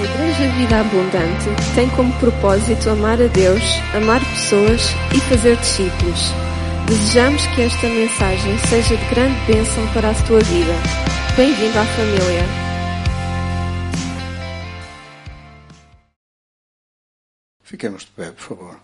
Igreja Vida Abundante tem como propósito amar a Deus, amar pessoas e fazer discípulos. Desejamos que esta mensagem seja de grande bênção para a tua vida. Bem-vindo à família. Fiquemos de pé, por favor.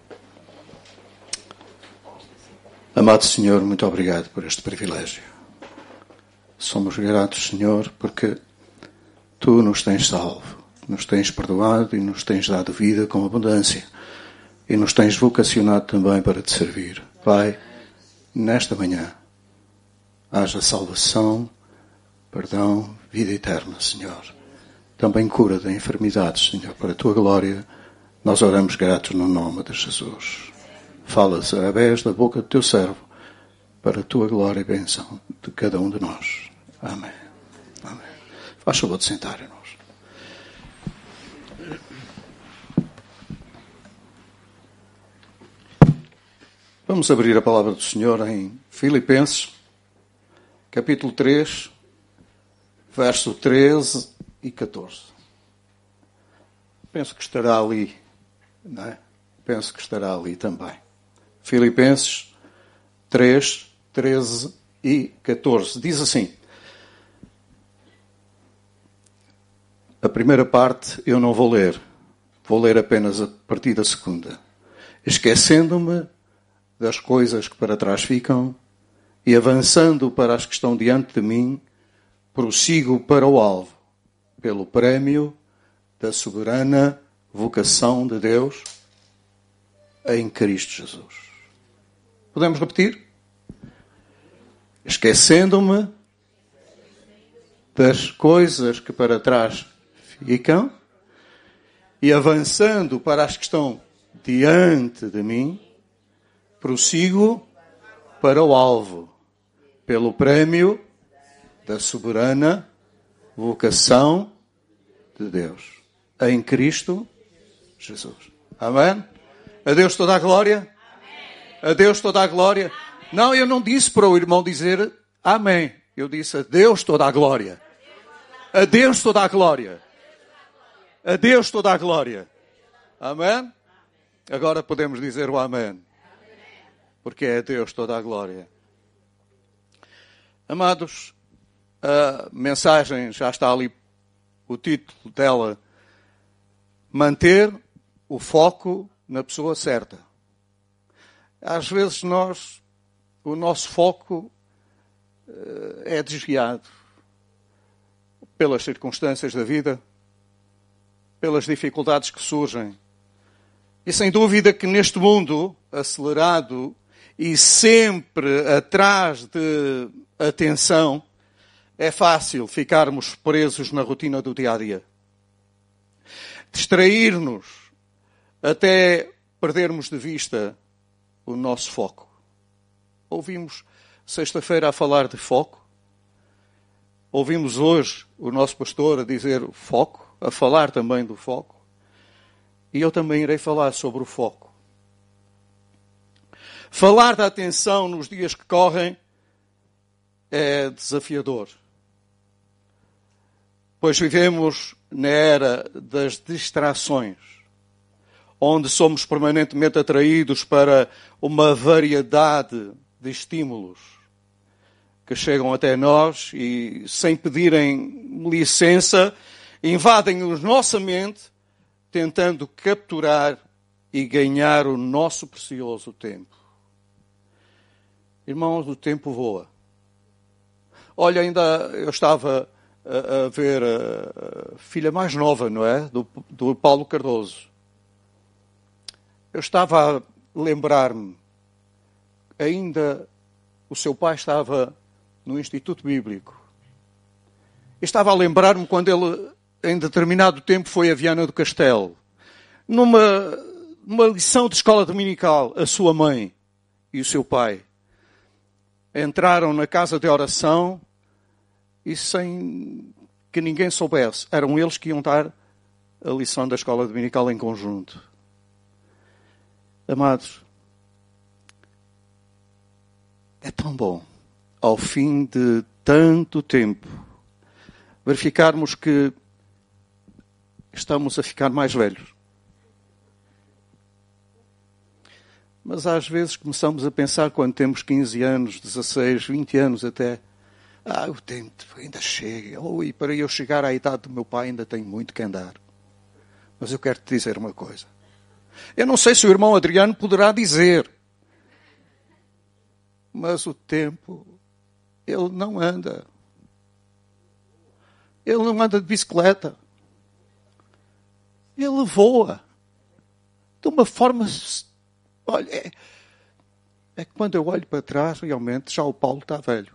Amado Senhor, muito obrigado por este privilégio. Somos gratos, Senhor, porque Tu nos tens salvo, nos tens perdoado e nos tens dado vida com abundância e nos tens vocacionado também para Te servir. Pai, nesta manhã, haja salvação, perdão, vida eterna, Senhor. Também cura de enfermidades, Senhor, para a Tua glória. Nós oramos gratos no nome de Jesus. Falas através da boca do Teu servo para a Tua glória e bênção de cada um de nós. Amém. Amém. Faz favor de sentar, irmãos. Vamos abrir a palavra do Senhor em Filipenses, capítulo 3, verso 13 e 14. Penso que estará ali, não é? Penso que estará ali também. Filipenses 3, 13 e 14. Diz assim. A primeira parte eu não vou ler apenas a partir da segunda. Esquecendo-me das coisas que para trás ficam e avançando para as que estão diante de mim, prossigo para o alvo, pelo prémio da soberana vocação de Deus em Cristo Jesus. Podemos repetir? Esquecendo-me das coisas que para trás ficam e avançando para as que estão diante de mim, prossigo para o alvo, pelo prémio da soberana vocação de Deus em Cristo Jesus. Amém? A Deus toda a glória? A Deus toda a glória? Não, eu não disse para o irmão dizer amém. Eu disse a Deus toda a glória. A Deus toda a glória. A Deus toda a glória. Amém? Agora podemos dizer o amém. Porque é a Deus toda a glória. Amados, a mensagem já está ali, o título dela, manter o foco na pessoa certa. Às vezes o nosso foco é desviado pelas circunstâncias da vida, pelas dificuldades que surgem. E sem dúvida que neste mundo acelerado e sempre atrás de atenção, é fácil ficarmos presos na rotina do dia-a-dia. Distrair-nos até perdermos de vista o nosso foco. Ouvimos sexta-feira a falar de foco. Ouvimos hoje o nosso pastor a dizer foco, a falar também do foco. E eu também irei falar sobre o foco. Falar da atenção nos dias que correm é desafiador. Pois vivemos na era das distrações, onde somos permanentemente atraídos para uma variedade de estímulos que chegam até nós e, sem pedirem licença, invadem a nossa mente, tentando capturar e ganhar o nosso precioso tempo. Irmãos, o tempo voa. Olha, ainda eu estava a ver a filha mais nova, não é? Do Paulo Cardoso. Eu estava a lembrar-me, ainda o seu pai estava no Instituto Bíblico. Eu estava a lembrar-me quando ele, em determinado tempo, foi a Viana do Castelo. Numa lição de escola dominical, a sua mãe e o seu pai entraram na casa de oração e sem que ninguém soubesse, eram eles que iam dar a lição da escola dominical em conjunto. Amados, é tão bom, ao fim de tanto tempo, verificarmos que estamos a ficar mais velhos. Mas às vezes começamos a pensar, quando temos 15 anos, 16, 20 anos até, o tempo ainda chega. E para eu chegar à idade do meu pai ainda tenho muito que andar. Mas eu quero te dizer uma coisa. Eu não sei se o irmão Adriano poderá dizer, mas o tempo, ele não anda. Ele não anda de bicicleta. Ele voa. De uma forma... Olha, é que quando eu olho para trás, realmente, já o Paulo está velho.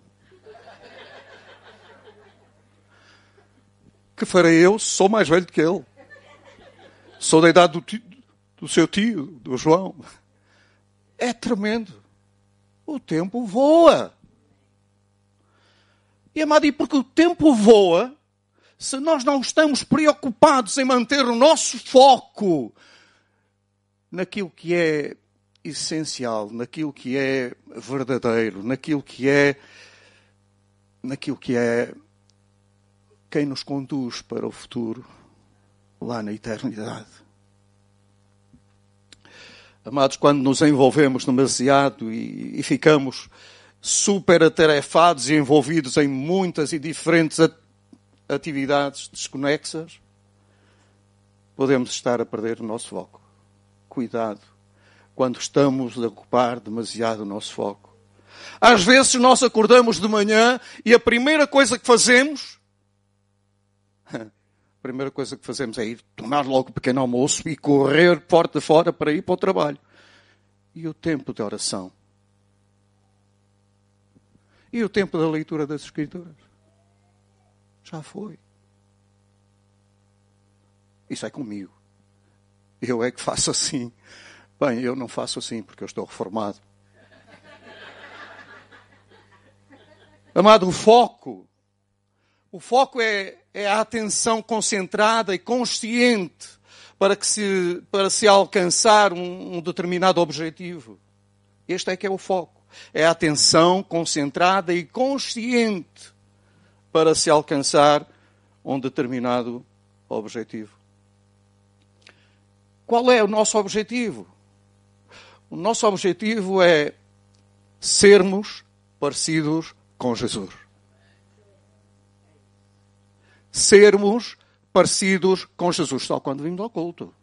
Que farei eu? Sou mais velho do que ele. Sou da idade do seu tio, do João. É tremendo. O tempo voa. E, amado, e porque o tempo voa, se nós não estamos preocupados em manter o nosso foco naquilo que é essencial, naquilo que é verdadeiro, naquilo que é quem nos conduz para o futuro, lá na eternidade. Amados, quando nos envolvemos demasiado e ficamos super atarefados e envolvidos em muitas e diferentes atividades desconexas, podemos estar a perder o nosso foco. Cuidado quando estamos a ocupar demasiado o nosso foco. Às vezes nós acordamos de manhã e a primeira coisa que fazemos é ir tomar logo o pequeno almoço e correr porta fora para ir para o trabalho. E o tempo de oração? E o tempo da leitura das Escrituras? Já foi. Isso é comigo. Eu é que faço assim. Bem, eu não faço assim porque eu estou reformado. Amado, o foco é a atenção concentrada e consciente para se alcançar um determinado objetivo. Este é que é o foco. É a atenção concentrada e consciente para se alcançar um determinado objetivo. Qual é o nosso objetivo? O nosso objetivo é sermos parecidos com Jesus. Sermos parecidos com Jesus. Só quando vimos ao culto.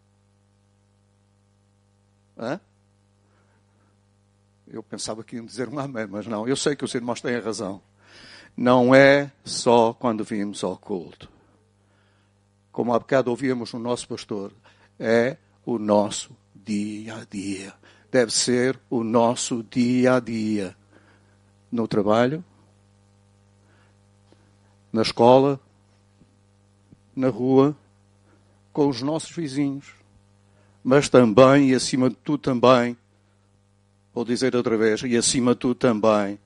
Eu pensava que iam dizer um amém, mas não. Eu sei que os irmãos têm razão. Não é só quando vimos ao culto. Como há bocado ouvíamos no nosso pastor, é o nosso dia a dia. Deve ser o nosso dia a dia. No trabalho, na escola, na rua, com os nossos vizinhos. Mas também, e acima de tudo também, vou dizer outra vez, e acima de tudo também,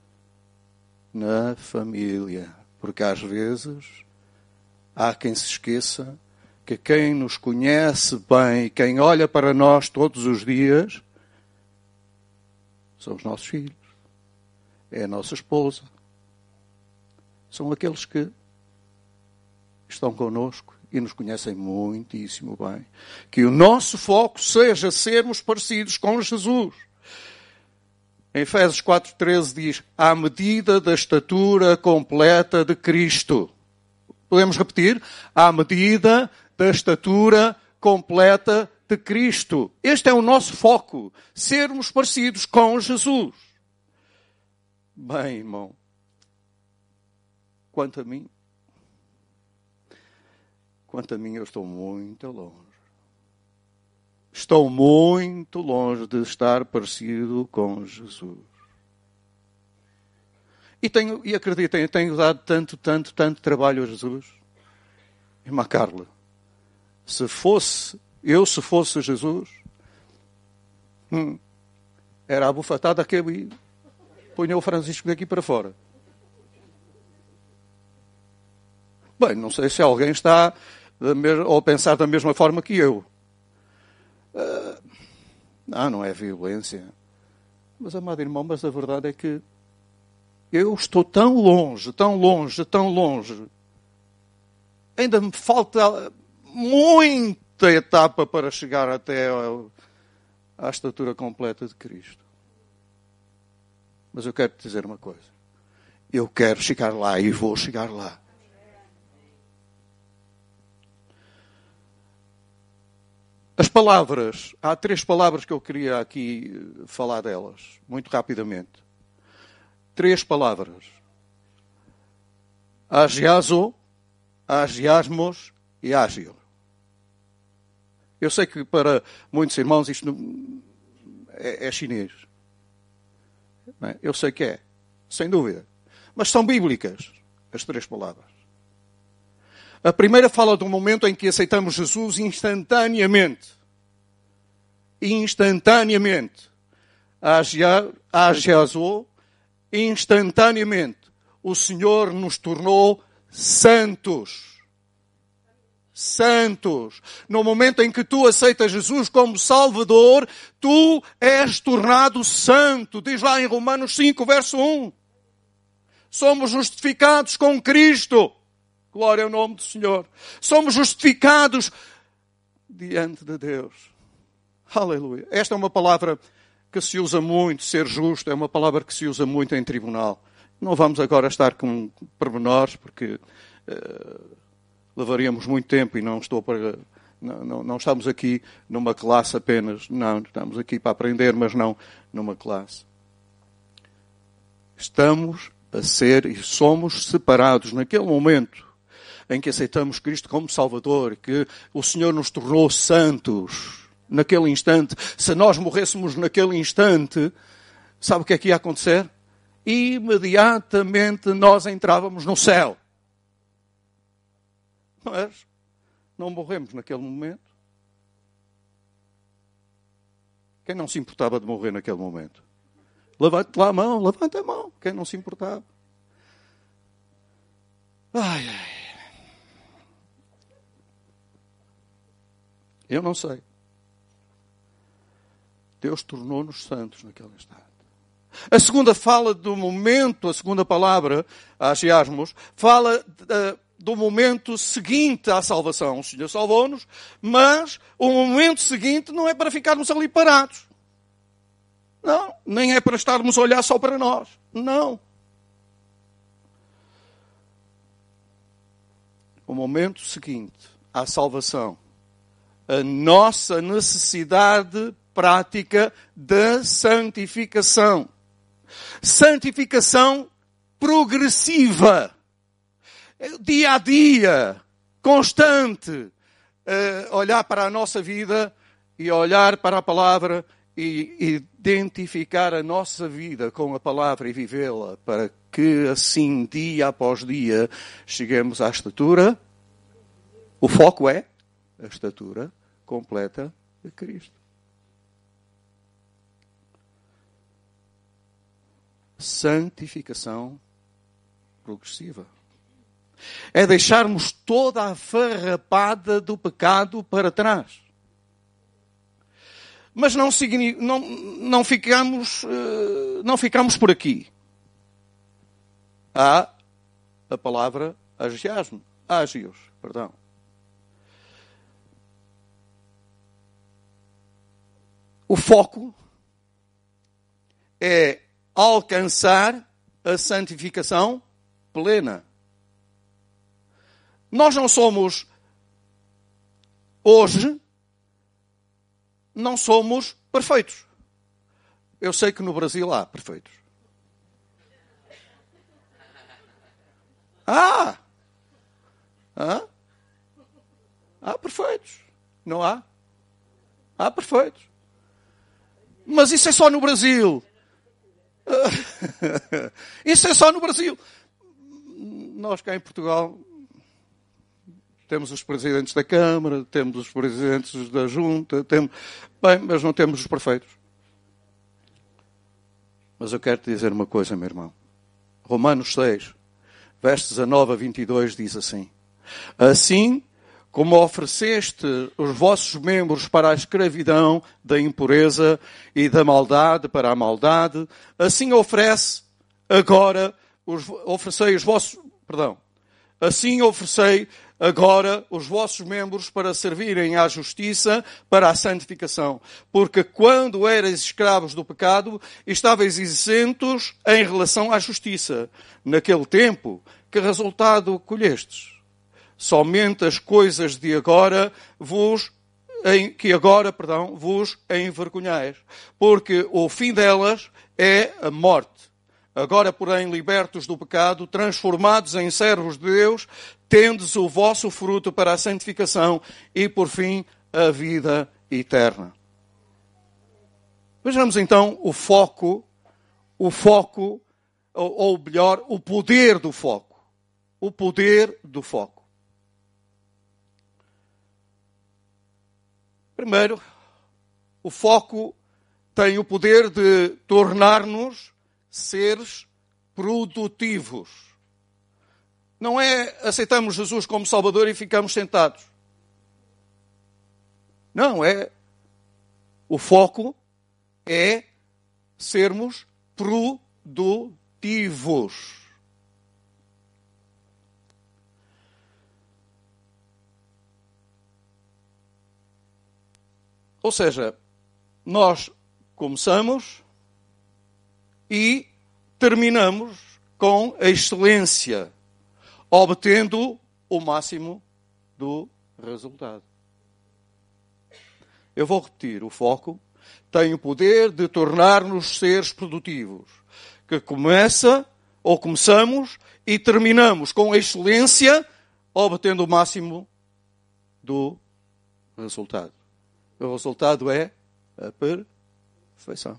na família. Porque às vezes há quem se esqueça que quem nos conhece bem, quem olha para nós todos os dias, são os nossos filhos. É a nossa esposa. São aqueles que estão connosco e nos conhecem muitíssimo bem. Que o nosso foco seja sermos parecidos com Jesus. Em Efésios 4:13 diz, à medida da estatura completa de Cristo. Podemos repetir? À medida da estatura completa de Cristo. Este é o nosso foco. Sermos parecidos com Jesus. Bem, irmão. Quanto a mim, eu estou muito longe. Estou muito longe de estar parecido com Jesus. E acreditem, tenho dado tanto trabalho a Jesus. Irmã Carla, se fosse Jesus, era a bufatada que eu ia. Punha o Francisco daqui para fora. Bem, não sei se alguém está a pensar da mesma forma que eu. Não é violência. Mas, amado irmão, mas a verdade é que eu estou tão longe ainda me falta muita etapa para chegar até à estatura completa de Cristo. Mas eu quero te dizer uma coisa. Eu quero chegar lá e vou chegar lá. As palavras, há 3 palavras que eu queria aqui falar delas, muito rapidamente. 3 palavras. Agiazo, agiasmos e agio. Eu sei que para muitos irmãos isto é chinês. Eu sei que é, sem dúvida. Mas são bíblicas, as 3 palavras. A primeira fala do momento em que aceitamos Jesus instantaneamente. Instantaneamente. Agiazo, instantaneamente. O Senhor nos tornou santos. Santos. No momento em que tu aceitas Jesus como Salvador, tu és tornado santo. Diz lá em Romanos 5, verso 1. Somos justificados com Cristo. Glória ao nome do Senhor. Somos justificados diante de Deus. Aleluia. Esta é uma palavra que se usa muito, ser justo, é uma palavra que se usa muito em tribunal. Não vamos agora estar com pormenores, porque levaríamos muito tempo e não estamos aqui numa classe apenas. Não, estamos aqui para aprender, mas não numa classe. Estamos a ser e somos separados naquele momento em que aceitamos Cristo como Salvador, que o Senhor nos tornou santos naquele instante. Se nós morrêssemos naquele instante, sabe o que é que ia acontecer? Imediatamente nós entrávamos no céu. Mas não morremos naquele momento. Quem não se importava de morrer naquele momento? Levante lá a mão, levanta a mão. Quem não se importava? Ai. Eu não sei. Deus tornou-nos santos naquele instante. A segunda fala do momento, a segunda palavra, agiasmos, fala do momento seguinte à salvação. O Senhor salvou-nos, mas o momento seguinte não é para ficarmos ali parados. Não, nem é para estarmos a olhar só para nós. Não. O momento seguinte à salvação, a nossa necessidade prática da santificação. Santificação progressiva. Dia a dia, constante. Olhar para a nossa vida e olhar para a palavra e identificar a nossa vida com a palavra e vivê-la, para que assim, dia após dia, cheguemos à estatura. O foco é a estatura completa de Cristo. Santificação progressiva. É deixarmos toda a farrapada do pecado para trás. Mas não ficamos por aqui. Há a palavra agios, perdão. O foco é alcançar a santificação plena. Nós não somos, hoje, não somos perfeitos. Eu sei que no Brasil há perfeitos. Há perfeitos. Não há? Há perfeitos. Mas isso é só no Brasil. Isso é só no Brasil. Nós cá em Portugal temos os presidentes da Câmara, temos os presidentes da Junta, mas não temos os perfeitos. Mas eu quero te dizer uma coisa, meu irmão. Romanos 6, versos 19 a 22 diz assim: assim como ofereceste os vossos membros para a escravidão da impureza e da maldade para a maldade, assim oferecei agora os vossos membros para servirem à justiça, para a santificação. Porque quando erais escravos do pecado, estáveis isentos em relação à justiça. Naquele tempo, que resultado colhestes? Somente as coisas de agora vos envergonhais. Porque o fim delas é a morte. Agora, porém, libertos do pecado, transformados em servos de Deus, tendes o vosso fruto para a santificação e, por fim, a vida eterna. Vejamos então o foco, ou melhor, o poder do foco. O poder do foco. Primeiro, o foco tem o poder de tornar-nos seres produtivos. Não é aceitamos Jesus como Salvador e ficamos sentados. Não, o foco é sermos produtivos. Ou seja, nós começamos e terminamos com a excelência, obtendo o máximo do resultado. Eu vou repetir, o foco tem o poder de tornar-nos seres produtivos, que começamos e terminamos com a excelência, obtendo o máximo do resultado. O resultado é a perfeição.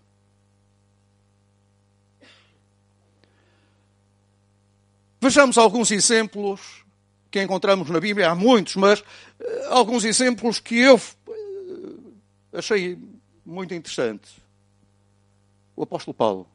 Vejamos alguns exemplos que encontramos na Bíblia. Há muitos, mas alguns exemplos que eu achei muito interessantes. O apóstolo Paulo.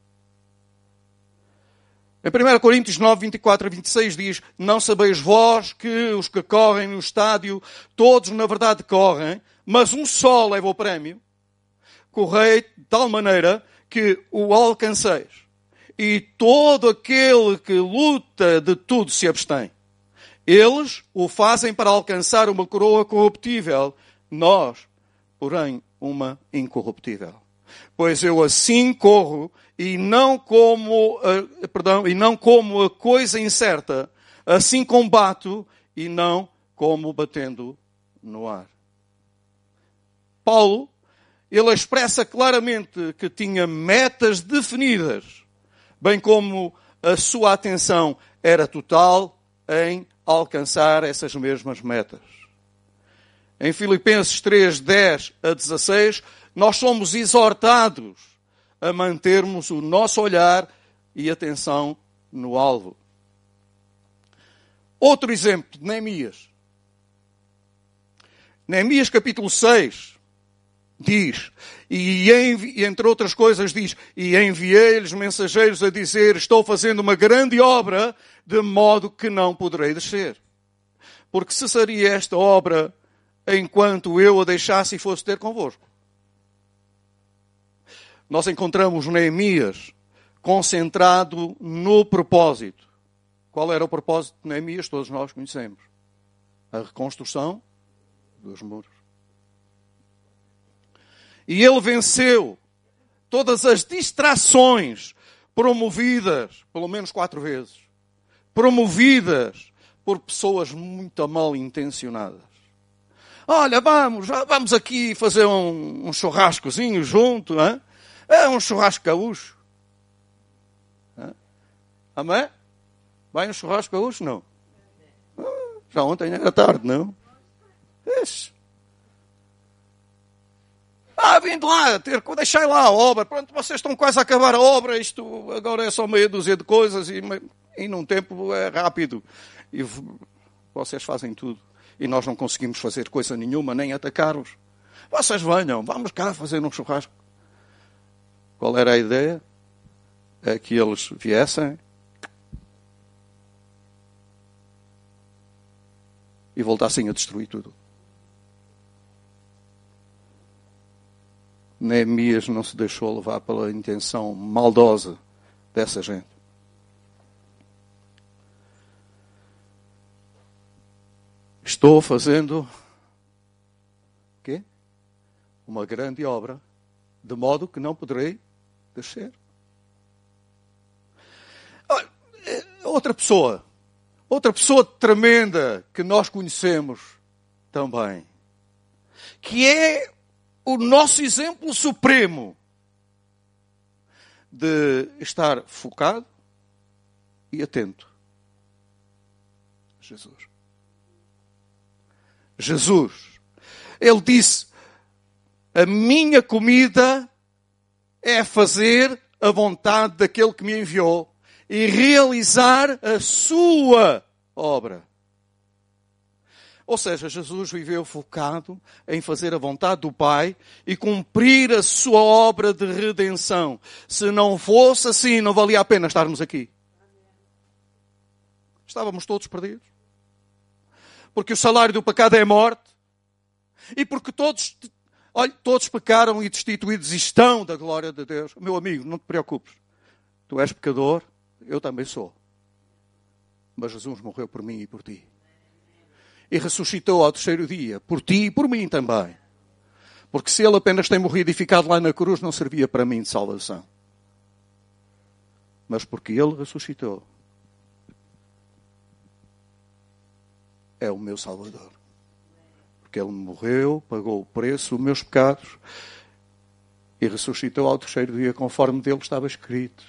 Em 1 Coríntios 9, 24 a 26 diz: Não sabeis vós que os que correm no estádio, todos na verdade correm, mas um só leva o prémio. Correi de tal maneira que o alcanceis. E todo aquele que luta de tudo se abstém. Eles o fazem para alcançar uma coroa corruptível. Nós, porém, uma incorruptível. Pois eu assim corro e não como a coisa incerta. Assim combato e não como batendo no ar. Paulo, ele expressa claramente que tinha metas definidas, bem como a sua atenção era total em alcançar essas mesmas metas. Em Filipenses 3, 10 a 16, nós somos exortados a mantermos o nosso olhar e atenção no alvo. Outro exemplo, Neemias. Neemias capítulo 6 diz, e entre outras coisas diz, e enviei-lhes mensageiros a dizer, estou fazendo uma grande obra, de modo que não poderei descer. Porque cessaria esta obra enquanto eu a deixasse e fosse ter convosco. Nós encontramos Neemias concentrado no propósito. Qual era o propósito de Neemias? Todos nós conhecemos. A reconstrução dos muros. E ele venceu todas as distrações promovidas, pelo menos 4 vezes, promovidas por pessoas muito mal intencionadas. Olha, vamos aqui fazer um churrascozinho junto, hein? É um churrasco gaúcho. Amém? Vai um churrasco gaúcho? Não. Já ontem era tarde, não? Isso. Vindo lá, deixai lá a obra. Pronto, vocês estão quase a acabar a obra. Isto agora é só meia dúzia de coisas e num tempo é rápido. E vocês fazem tudo. E nós não conseguimos fazer coisa nenhuma, nem atacar-vos. Vocês venham, vamos cá fazer um churrasco. Qual era a ideia? É que eles viessem e voltassem a destruir tudo. Neemias não se deixou levar pela intenção maldosa dessa gente. Estou fazendo quê? Uma grande obra, de modo que não poderei descer. Outra pessoa tremenda que nós conhecemos também, que é o nosso exemplo supremo de estar focado e atento. Jesus. Ele disse: a minha comida é fazer a vontade daquele que me enviou e realizar a sua obra. Ou seja, Jesus viveu focado em fazer a vontade do Pai e cumprir a sua obra de redenção. Se não fosse assim, não valia a pena estarmos aqui. Estávamos todos perdidos. Porque o salário do pecado é a morte. E porque todos pecaram e destituídos estão da glória de Deus. Meu amigo, não te preocupes. Tu és pecador, eu também sou. Mas Jesus morreu por mim e por ti. E ressuscitou ao terceiro dia, por ti e por mim também. Porque se ele apenas tem morrido e ficado lá na cruz, não servia para mim de salvação. Mas porque ele ressuscitou, é o meu Salvador. Porque ele morreu, pagou o preço dos meus pecados e ressuscitou ao terceiro dia, conforme dele estava escrito.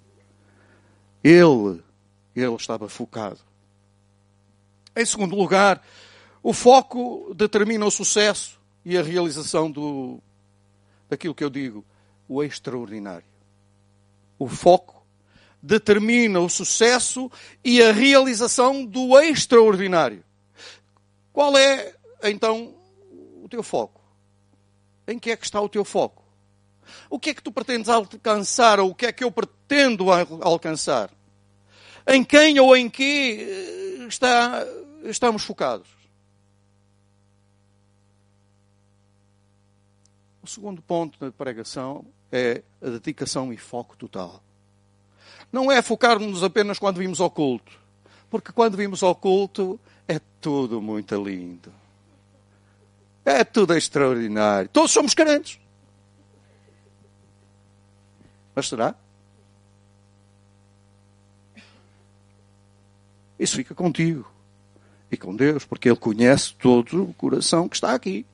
Ele estava focado. Em segundo lugar, o foco determina o sucesso e a realização daquilo que eu digo, o extraordinário. O foco determina o sucesso e a realização do extraordinário. Qual é, então, o teu foco? Em que é que está o teu foco? O que é que tu pretendes alcançar, ou o que é que eu pretendo alcançar? Em quem ou em que estamos focados? O segundo ponto da pregação é a dedicação e foco total. Não é focarmos apenas quando vimos ao culto. Porque quando vimos ao culto é tudo muito lindo. É tudo extraordinário. Todos somos crentes. Mas será? Isso fica contigo e com Deus, porque Ele conhece todo o coração que está aqui.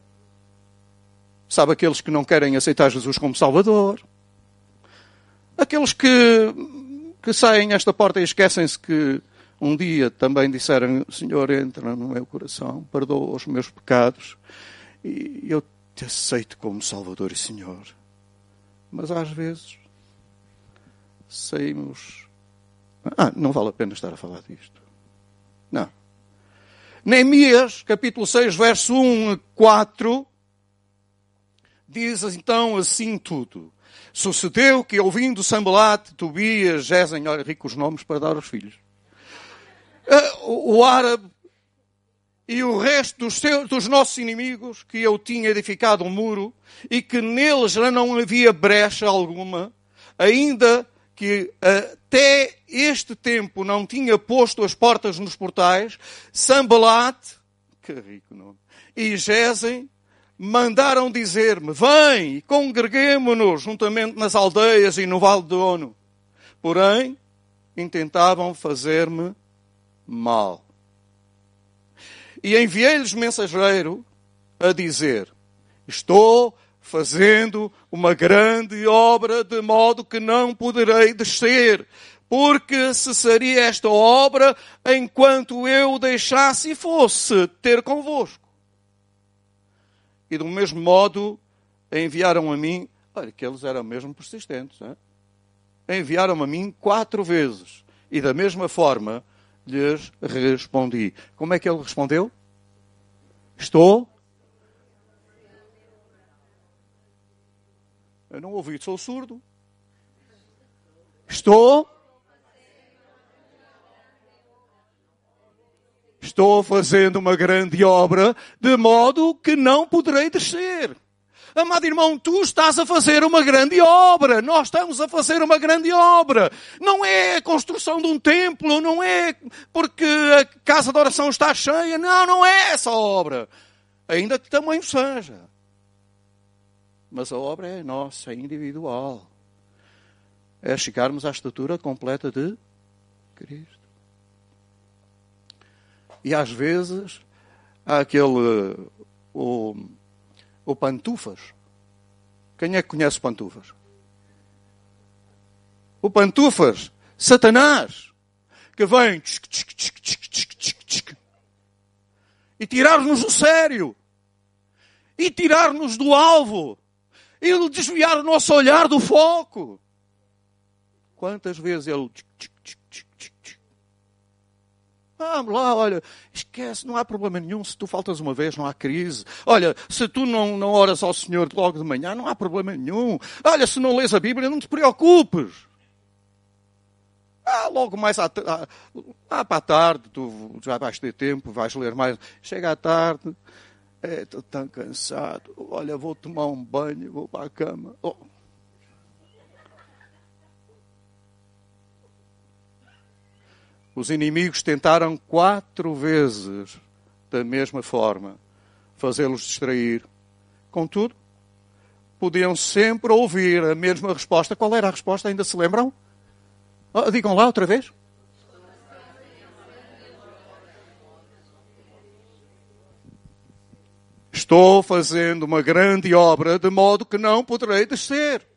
Sabe aqueles que não querem aceitar Jesus como Salvador. Aqueles que saem esta porta e esquecem-se que um dia também disseram: Senhor, entra no meu coração, perdoa os meus pecados e eu te aceito como Salvador e Senhor. Mas às vezes saímos... não vale a pena estar a falar disto. Não. Neemias, capítulo 6, verso 1 a 4, diz então assim tudo. Sucedeu que, ouvindo Sanbalate, Tobias, Gesem, olha, ricos nomes para dar aos filhos, o árabe e o resto dos nossos inimigos, que eu tinha edificado um muro e que neles já não havia brecha alguma, ainda que até este tempo não tinha posto as portas nos portais, Sanbalate, que rico nome, e Gesem mandaram dizer-me: vem e congreguemo-nos juntamente nas aldeias e no vale de Ono. Porém, intentavam fazer-me mal. E enviei-lhes mensageiro a dizer: estou fazendo uma grande obra, de modo que não poderei descer, porque cessaria esta obra enquanto eu deixasse e fosse ter convosco. E do mesmo modo enviaram a mim, olha que eles eram mesmo persistentes, hein? Enviaram a mim 4 vezes. E da mesma forma lhes respondi. Como é que ele respondeu? Estou? Eu não ouvi, sou surdo. Estou fazendo uma grande obra, de modo que não poderei descer. Amado irmão, tu estás a fazer uma grande obra. Nós estamos a fazer uma grande obra. Não é a construção de um templo, não é porque a casa de oração está cheia. Não, não é essa obra. Ainda que também seja. Mas a obra é nossa, é individual. É chegarmos à estatura completa de Cristo. E às vezes há aquele... O Pantufas. Quem é que conhece o Pantufas? O Pantufas, Satanás, que vem e tirar-nos do sério, e tirar-nos do alvo, e desviar o nosso olhar do foco. Quantas vezes ele... Vamos lá, olha, esquece, não há problema nenhum. Se tu faltas uma vez, não há crise. Olha, se tu não oras ao Senhor logo de manhã, não há problema nenhum. Olha, se não lês a Bíblia, não te preocupes. Logo mais para a tarde, tu já vais ter tempo, vais ler mais. Chega à tarde, estou tão cansado. Olha, vou tomar um banho, vou para a cama. Os inimigos tentaram 4 vezes, da mesma forma, fazê-los distrair. Contudo, podiam sempre ouvir a mesma resposta. Qual era a resposta? Ainda se lembram? Digam lá outra vez. Estou fazendo uma grande obra, de modo que não poderei descer.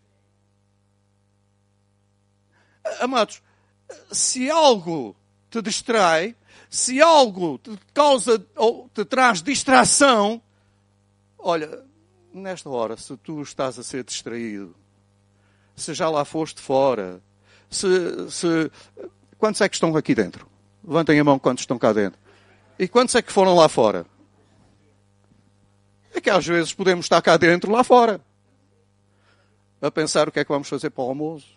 Amados, se algo te distrai, se algo te causa ou te traz distração, olha, nesta hora, se tu estás a ser distraído, se já lá foste fora, quantos é que estão aqui dentro? Levantem a mão quantos estão cá dentro. E quantos é que foram lá fora? É que às vezes podemos estar cá dentro, lá fora, a pensar o que é que vamos fazer para o almoço.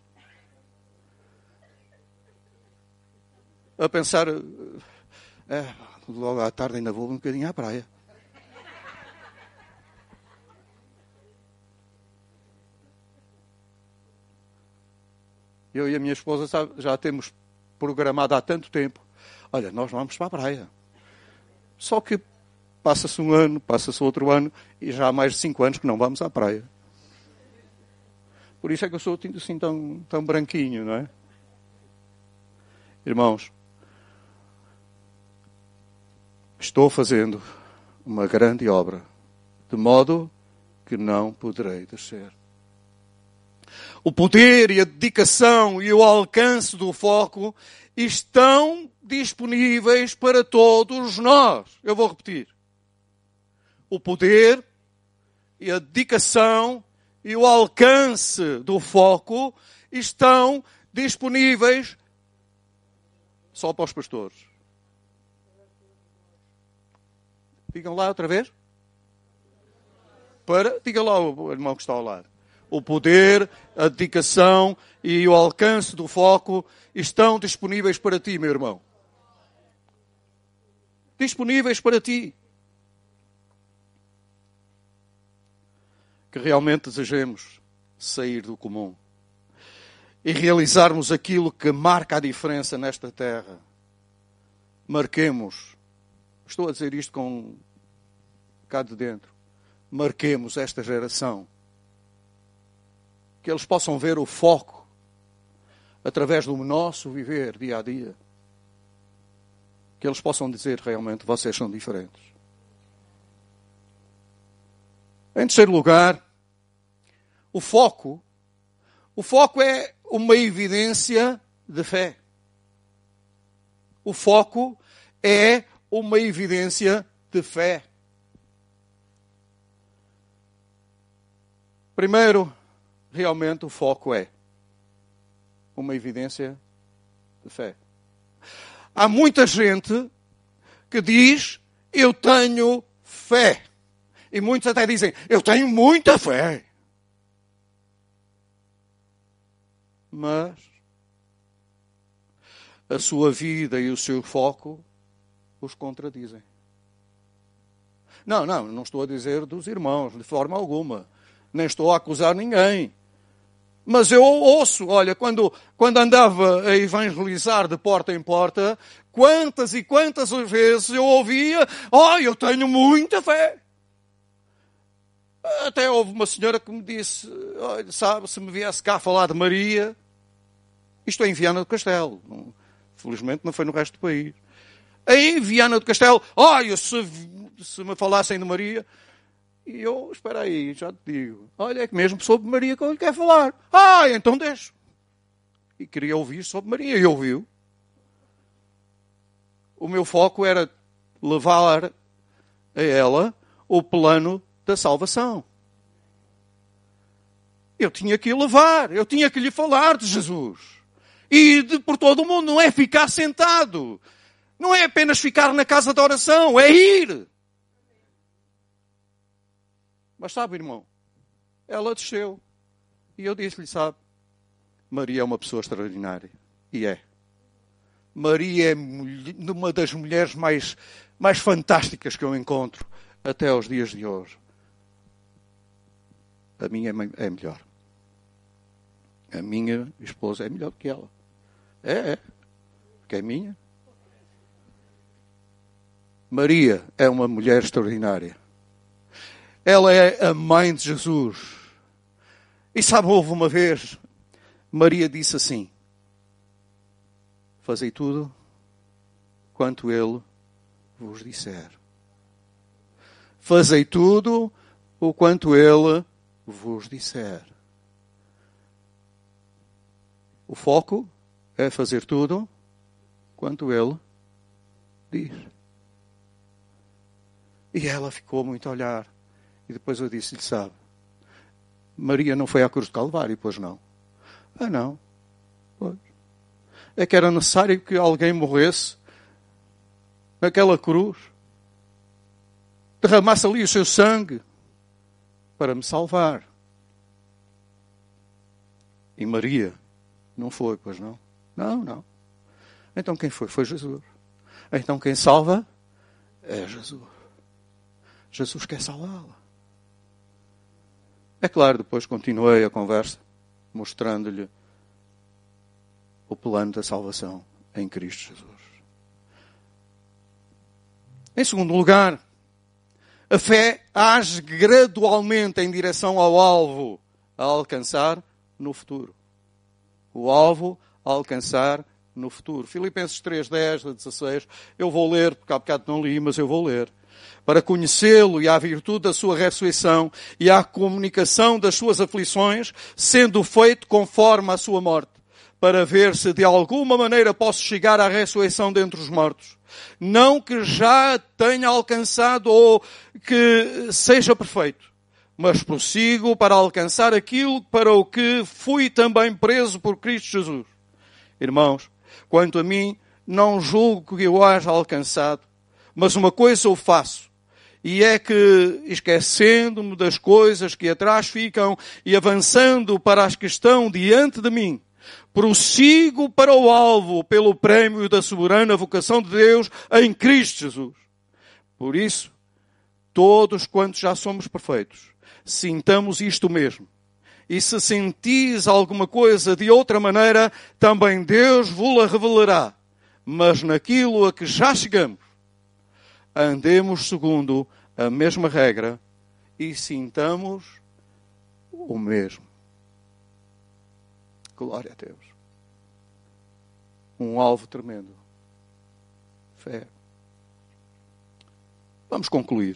A pensar, logo à tarde ainda vou um bocadinho à praia. Eu e a minha esposa já temos programado há tanto tempo. Olha, nós vamos para a praia. Só que passa-se um ano, passa-se outro ano e já há mais de 5 anos que não vamos à praia. Por isso é que eu sou assim tão branquinho, não é? Irmãos, estou fazendo uma grande obra, de modo que não poderei descer. O poder e a dedicação e o alcance do foco estão disponíveis para todos nós. Eu vou repetir. O poder e a dedicação e o alcance do foco estão disponíveis só para os pastores. Digam lá outra vez. Diga lá o irmão que está ao lado. O poder, a dedicação e o alcance do foco estão disponíveis para ti, meu irmão. Disponíveis para ti. Que realmente desejemos sair do comum e realizarmos aquilo que marca a diferença nesta terra. Marquemos. Estou a dizer isto com cá de dentro. Marquemos esta geração. Que eles possam ver o foco através do nosso viver dia a dia. Que eles possam dizer realmente, vocês são diferentes. Em terceiro lugar, o foco é uma evidência de fé. O foco é uma evidência de fé. Primeiro, realmente o foco é uma evidência de fé. Há muita gente que diz, eu tenho fé. E muitos até dizem, eu tenho muita fé. Mas a sua vida e o seu foco os contradizem. Não estou a dizer dos irmãos, de forma alguma. Nem estou a acusar ninguém. Mas eu ouço, olha, quando andava a evangelizar de porta em porta, quantas e quantas vezes eu ouvia, eu tenho muita fé. Até houve uma senhora que me disse, olha, sabe, se me viesse cá falar de Maria, isto é em Viana do Castelo. Felizmente não foi no resto do país. Em Viana do Castelo, se me falassem de Maria, e eu, espera aí, já te digo, olha, é que mesmo sobre Maria que eu lhe quero falar. Então deixo. E queria ouvir sobre Maria, e ouviu. O meu foco era levar a ela o plano da salvação. Eu tinha que levar, eu tinha que lhe falar de Jesus. E por todo o mundo, não é ficar sentado. Não é apenas ficar na casa de oração, é ir. Mas sabe, irmão, ela desceu. E eu disse-lhe, sabe, Maria é uma pessoa extraordinária. E é. Maria é uma das mulheres mais fantásticas que eu encontro até aos dias de hoje. A minha é melhor. A minha esposa é melhor do que ela. É. Porque é minha. Maria é uma mulher extraordinária. Ela é a mãe de Jesus. E sabe, houve uma vez, Maria disse assim, fazei tudo quanto Ele vos disser. Fazei tudo o quanto Ele vos disser. O foco é fazer tudo quanto Ele diz. E ela ficou muito a olhar. E depois eu disse-lhe, sabe, Maria não foi à cruz do Calvário, pois não? Não. Pois. É que era necessário que alguém morresse naquela cruz, derramasse ali o seu sangue para me salvar. E Maria não foi, pois não? Não. Então quem foi? Foi Jesus. Então quem salva é Jesus. Jesus quer salvá-la. É claro, depois continuei a conversa, mostrando-lhe o plano da salvação em Cristo Jesus. Em segundo lugar, a fé age gradualmente em direção ao alvo a alcançar no futuro. O alvo a alcançar no futuro. Filipenses 3, 10 a 16. Eu vou ler, porque há bocado não li, mas eu vou ler. Para conhecê-lo e à virtude da sua ressurreição e à comunicação das suas aflições, sendo feito conforme a sua morte, para ver se de alguma maneira posso chegar à ressurreição dentre os mortos. Não que já tenha alcançado ou que seja perfeito, mas prossigo para alcançar aquilo para o que fui também preso por Cristo Jesus. Irmãos, quanto a mim, não julgo que eu haja alcançado, mas uma coisa eu faço, e é que, esquecendo-me das coisas que atrás ficam e avançando para as que estão diante de mim, prossigo para o alvo pelo prémio da soberana vocação de Deus em Cristo Jesus. Por isso, todos quantos já somos perfeitos, sintamos isto mesmo. E se sentis alguma coisa de outra maneira, também Deus vos-la revelará. Mas naquilo a que já chegamos, andemos segundo a mesma regra e sintamos o mesmo. Glória a Deus. Um alvo tremendo. Fé. Vamos concluir.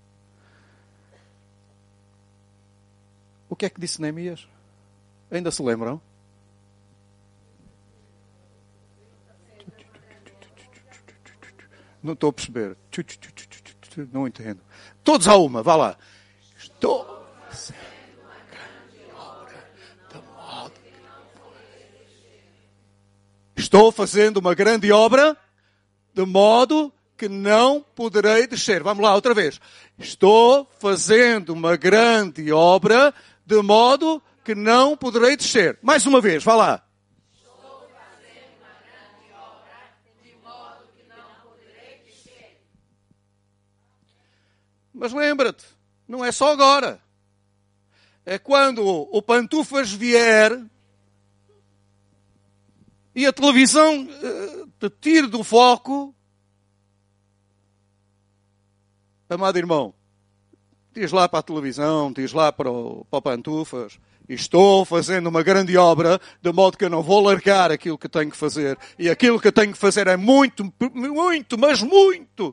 O que é que disse Neemias? Ainda se lembram? Não estou a perceber. Não entendo. Todos a uma, vá lá. Estou fazendo uma grande obra de modo que não poderei. Estou fazendo uma grande obra de modo que não poderei descer. Vamos lá, outra vez. Estou fazendo uma grande obra de modo que não poderei descer. Mais uma vez, vá lá. Mas lembra-te, não é só agora. É quando o Pantufas vier e a televisão te tire do foco. Amado irmão, diz lá para a televisão, diz lá para o Pantufas: estou fazendo uma grande obra, de modo que eu não vou largar aquilo que tenho que fazer. E aquilo que tenho que fazer é muito, muito, mas muito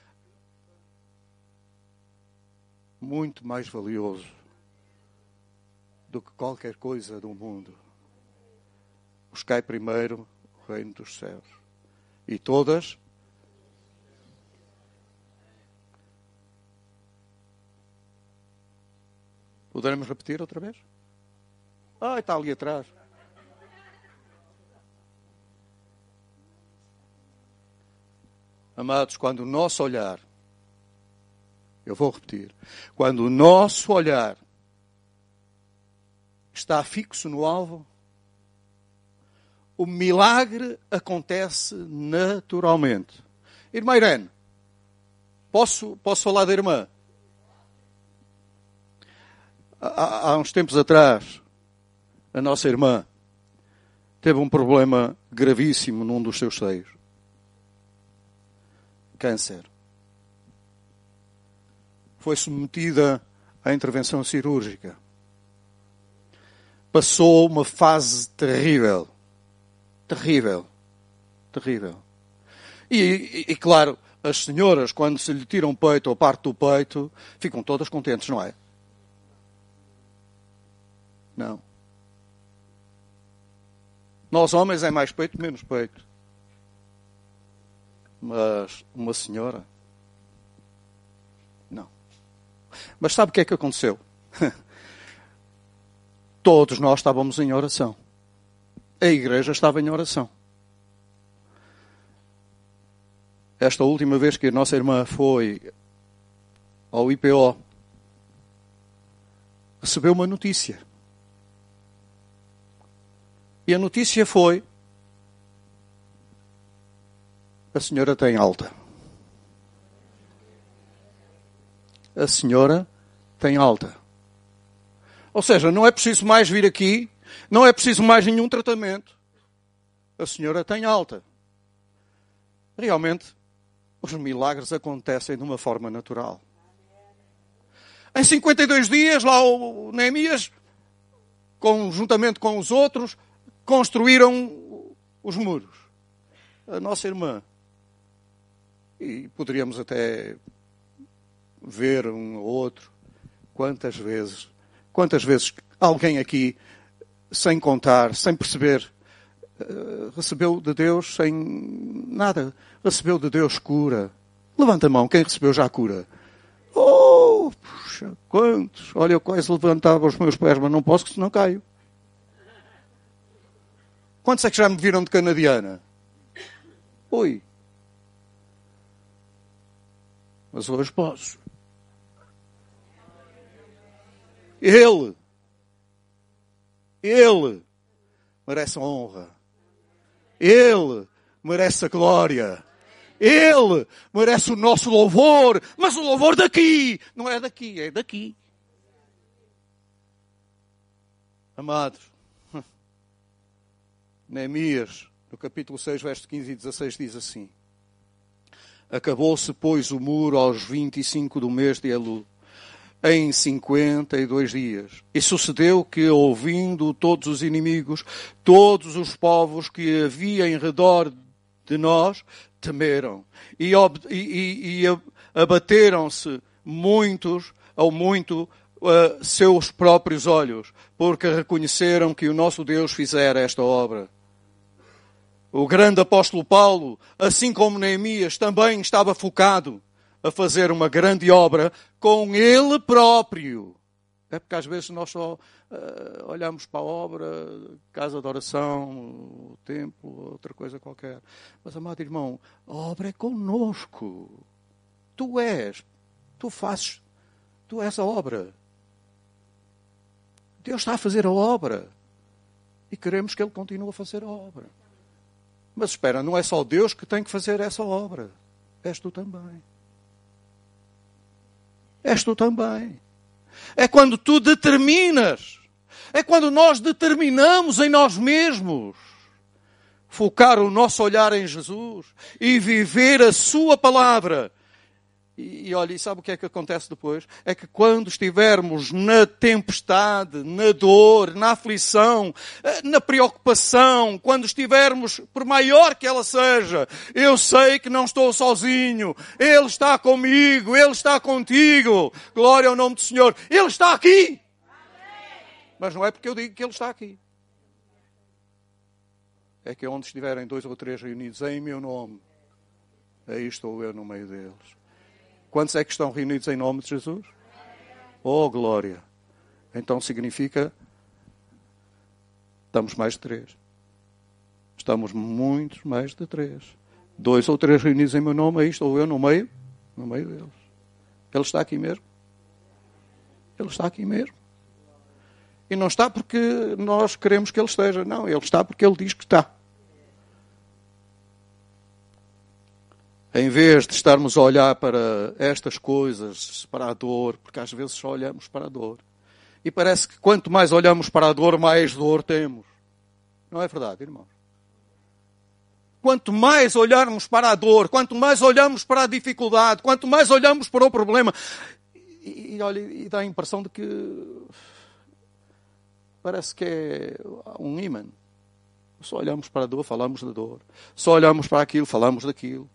mais valioso do que qualquer coisa do mundo. Buscai primeiro o reino dos céus. E todas poderemos repetir outra vez? Está ali atrás. Amados, quando o nosso olhar, eu vou repetir, quando o nosso olhar está fixo no alvo, o milagre acontece naturalmente. Irmã Irene, posso falar da irmã? Há uns tempos atrás, a nossa irmã teve um problema gravíssimo num dos seus seios. Câncer. Foi submetida à intervenção cirúrgica. Passou uma fase terrível. Terrível. Terrível. E claro, as senhoras, quando se lhe tiram o peito ou parte do peito, ficam todas contentes, não é? Não. Nós homens é mais peito, menos peito. Mas uma senhora... não. Mas sabe o que é que aconteceu? Todos nós estávamos em oração. A igreja estava em oração. Esta última vez que a nossa irmã foi ao IPO, recebeu uma notícia. E a notícia foi: a senhora tem alta. A senhora tem alta. Ou seja, não é preciso mais vir aqui, não é preciso mais nenhum tratamento. A senhora tem alta. Realmente, os milagres acontecem de uma forma natural. Em 52 dias, lá o Neemias, conjuntamente com os outros, construíram os muros. A nossa irmã. E poderíamos até ver um ou outro. Quantas vezes alguém aqui, sem contar, sem perceber, recebeu de Deus sem nada. Recebeu de Deus cura. Levanta a mão, quem recebeu já cura? Oh, puxa, quantos? Olha, eu quase levantava os meus pés, mas não posso, que senão caio. Quantos é que já me viram de canadiana? Ui. Mas hoje posso. Ele merece a honra. Ele merece a glória. Ele merece o nosso louvor. Mas o louvor daqui. Não é daqui, é daqui. Amados, Neemias, no capítulo 6, versos 15 e 16, diz assim: acabou-se, pois, o muro aos 25 do mês de Elul, em 52 dias. E sucedeu que, ouvindo todos os inimigos, todos os povos que havia em redor de nós, temeram. E abateram-se muitos, ao muito, seus próprios olhos, porque reconheceram que o nosso Deus fizera esta obra. O grande apóstolo Paulo, assim como Neemias, também estava focado a fazer uma grande obra com ele próprio. É porque às vezes nós só olhamos para a obra, casa de oração, o templo, outra coisa qualquer. Mas, amado irmão, a obra é connosco. Tu és a obra. Deus está a fazer a obra. E queremos que Ele continue a fazer a obra. Mas espera, não é só Deus que tem que fazer essa obra. És tu também. És tu também. É quando tu determinas. É quando nós determinamos em nós mesmos focar o nosso olhar em Jesus e viver a sua palavra. E olha, e sabe o que é que acontece depois? É que quando estivermos na tempestade, na dor, na aflição, na preocupação, quando estivermos, por maior que ela seja, eu sei que não estou sozinho. Ele está comigo, Ele está contigo. Glória ao nome do Senhor. Ele está aqui. Mas não é porque eu digo que Ele está aqui. É que onde estiverem 2 ou 3 reunidos em meu nome, aí estou eu no meio deles. Quantos é que estão reunidos em nome de Jesus? Oh, glória! Então significa, estamos mais de 3. Estamos muitos mais de 3. 2 ou 3 reunidos em meu nome, aí estou eu no meio deles. Ele está aqui mesmo. Ele está aqui mesmo. E não está porque nós queremos que Ele esteja. Não, Ele está porque Ele diz que está. Em vez de estarmos a olhar para estas coisas, para a dor, porque às vezes só olhamos para a dor. E parece que quanto mais olhamos para a dor, mais dor temos. Não é verdade, irmãos? Quanto mais olharmos para a dor, quanto mais olhamos para a dificuldade, quanto mais olhamos para o problema, olha, e dá a impressão de que parece que é um ímã. Só olhamos para a dor, falamos da dor. Só olhamos para aquilo, falamos daquilo.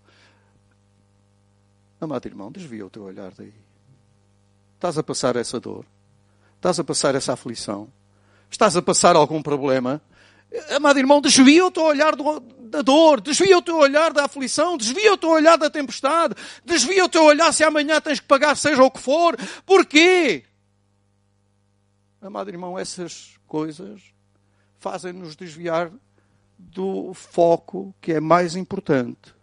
Amado irmão, desvia o teu olhar daí. Estás a passar essa dor? Estás a passar essa aflição? Estás a passar algum problema? Amado irmão, desvia o teu olhar da dor, desvia o teu olhar da aflição, desvia o teu olhar da tempestade, desvia o teu olhar se amanhã tens que pagar seja o que for. Porquê? Amado irmão, essas coisas fazem-nos desviar do foco que é mais importante.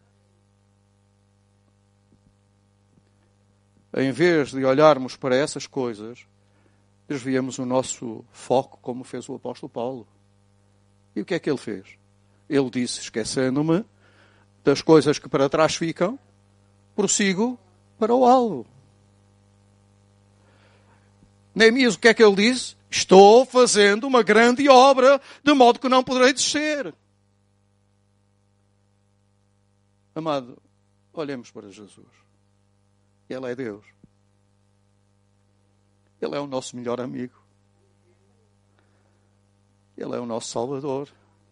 Em vez de olharmos para essas coisas, desviamos o nosso foco como fez o apóstolo Paulo. E o que é que ele fez? Ele disse, esquecendo-me das coisas que para trás ficam, prossigo para o alvo. Neemias, o que é que ele disse? Estou fazendo uma grande obra, de modo que não poderei descer. Amado, olhemos para Jesus. Ele é Deus. Ele é o nosso melhor amigo. Ele é o nosso Salvador.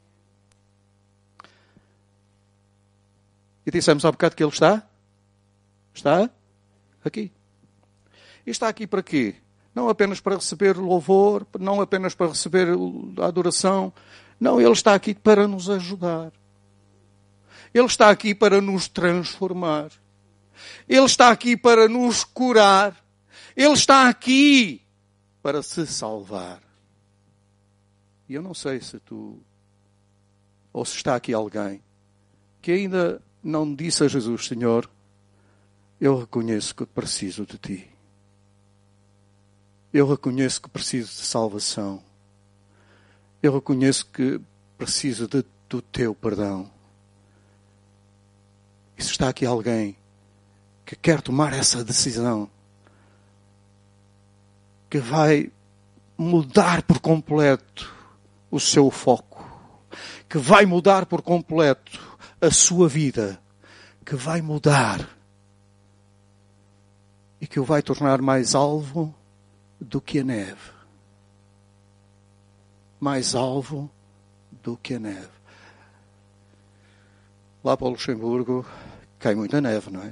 E dissemos há bocado que Ele está? Está aqui. E está aqui para quê? Não apenas para receber louvor, não apenas para receber a adoração. Não, Ele está aqui para nos ajudar. Ele está aqui para nos transformar. Ele está aqui para nos curar. Ele está aqui para se salvar. E eu não sei se tu, ou se está aqui alguém, que ainda não disse a Jesus, Senhor, eu reconheço que preciso de Ti. Eu reconheço que preciso de salvação. Eu reconheço que preciso do Teu perdão. E se está aqui alguém que quer tomar essa decisão, que vai mudar por completo o seu foco, que vai mudar por completo a sua vida, que vai mudar e que o vai tornar mais alvo do que a neve. Mais alvo do que a neve. Lá para o Luxemburgo cai muita neve, não é?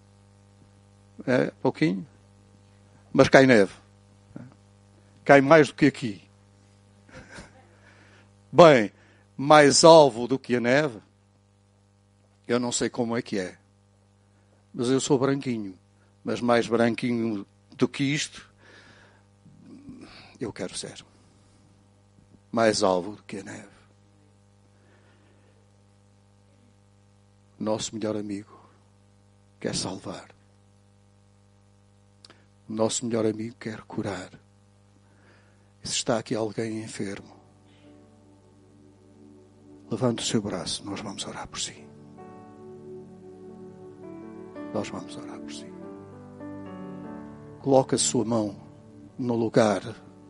É pouquinho, mas cai neve. Cai mais do que aqui. Bem, mais alvo do que a neve, eu não sei como é que é. Mas eu sou branquinho. Mas mais branquinho do que isto, eu quero ser. Mais alvo do que a neve. Nosso melhor amigo quer salvar. Nosso melhor amigo quer curar. E se está aqui alguém enfermo, levante o seu braço, nós vamos orar por si. Nós vamos orar por si. Coloque a sua mão no lugar.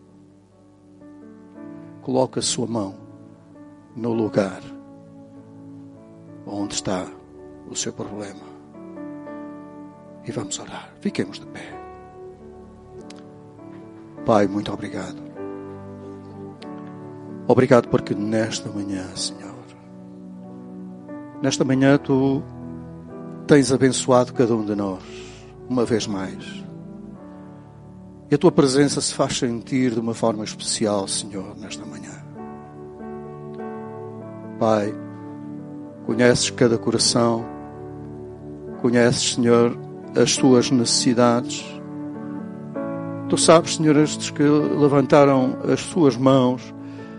Coloque a sua mão no lugar onde está o seu problema. E vamos orar. Fiquemos de pé. Pai, muito obrigado. Obrigado porque nesta manhã, Senhor, nesta manhã Tu tens abençoado cada um de nós, uma vez mais. E a Tua presença se faz sentir de uma forma especial, Senhor, nesta manhã. Pai, conheces cada coração, conheces, Senhor, as suas necessidades. Tu sabes, Senhor, estes que levantaram as suas mãos,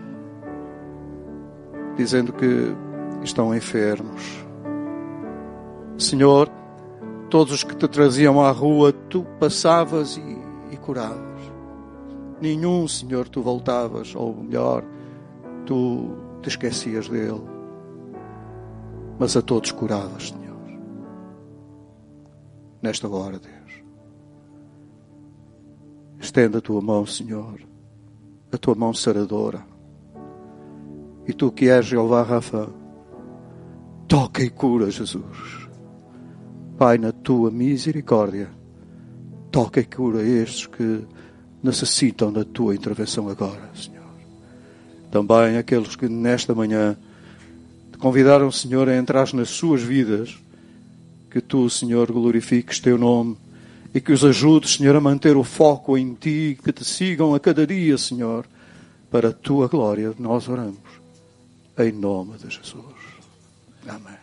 dizendo que estão enfermos. Senhor, todos os que te traziam à rua, tu passavas e curavas. Nenhum, Senhor, tu voltavas, ou melhor, tu te esquecias dele. Mas a todos curavas, Senhor. Nesta hora, Deus, estenda a tua mão, Senhor, a tua mão saradora. E tu que és Jeová Rafa, toca e cura, Jesus. Pai, na tua misericórdia, toca e cura estes que necessitam da tua intervenção agora, Senhor. Também aqueles que nesta manhã te convidaram, Senhor, a entrar nas suas vidas, que tu, Senhor, glorifiques teu nome e que os ajudes, Senhor, a manter o foco em ti, que te sigam a cada dia, Senhor, para a tua glória. Nós oramos em nome de Jesus. Amém.